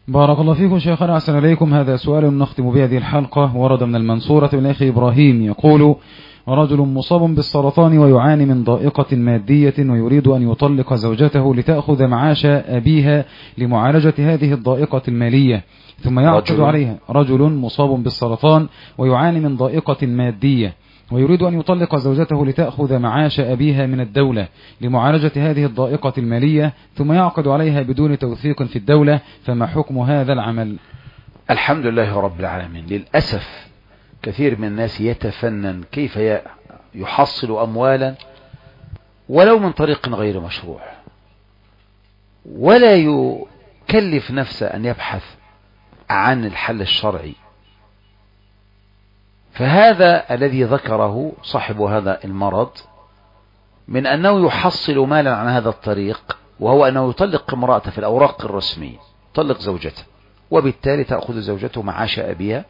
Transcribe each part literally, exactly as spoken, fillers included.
بارك الله فيكم شيخنا، أحسن إليكم. هذا سؤال نختم بهذه الحلقة، ورد من المنصورة من أخي إبراهيم يقول: رجل مصاب بالسرطان ويعاني من ضائقة مادية ويريد أن يطلق زوجته لتأخذ معاش أبيها لمعالجة هذه الضائقة المالية، ثم يعقد رجل. عليها. رجل مصاب بالسرطان ويعاني من ضائقة مادية ويريد أن يطلق زوجته لتأخذ معاش أبيها من الدولة لمعالجة هذه الضائقة المالية، ثم يعقد عليها بدون توثيق في الدولة، فما حكم هذا العمل؟ الحمد لله رب العالمين. للأسف كثير من الناس يتفنن كيف يحصل أموالا ولو من طريق غير مشروع، ولا يكلف نفسه أن يبحث عن الحل الشرعي. فهذا الذي ذكره صاحب هذا المرض من أنه يحصل مالا عن هذا الطريق، وهو أنه يطلق امرأته في الأوراق الرسمية، يطلق زوجته، وبالتالي تأخذ زوجته معاش أبيها،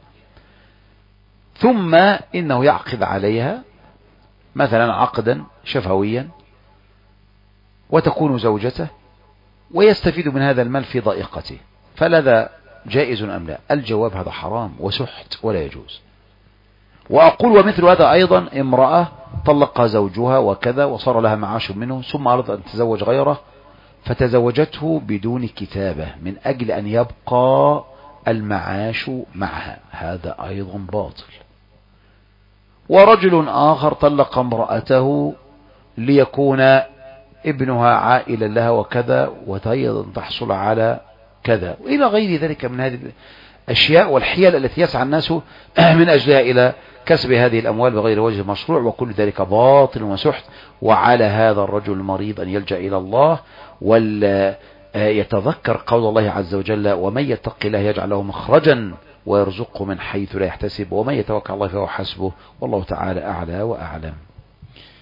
ثم إنه يعقد عليها مثلا عقدا شفويا وتكون زوجته، ويستفيد من هذا المال في ضائقته. فلذا جائز أم لا؟ الجواب هذا حرام وسحت ولا يجوز. وأقول ومثل هذا أيضا امرأة طلقها زوجها وكذا وصار لها معاش منه، ثم أراد أن تتزوج غيره فتزوجته بدون كتابة من أجل أن يبقى المعاش معها، هذا أيضا باطل. ورجل آخر طلق امرأته ليكون ابنها عائلا لها وكذا وأيضا تحصل على كذا، وإلى غير ذلك من هذه الأشياء والحيل التي يسعى الناس من أجلها إلى كسب هذه الأموال بغير وجه مشروع، وكل ذلك باطل وسحت. وعلى هذا الرجل المريض أن يلجأ إلى الله ويتذكر قول الله عز وجل: ومن يتق الله يجعل له مخرجا ويرزقه من حيث لا يحتسب ومن يتوكل على الله فهو حسبه، والله تعالى أعلى وأعلم.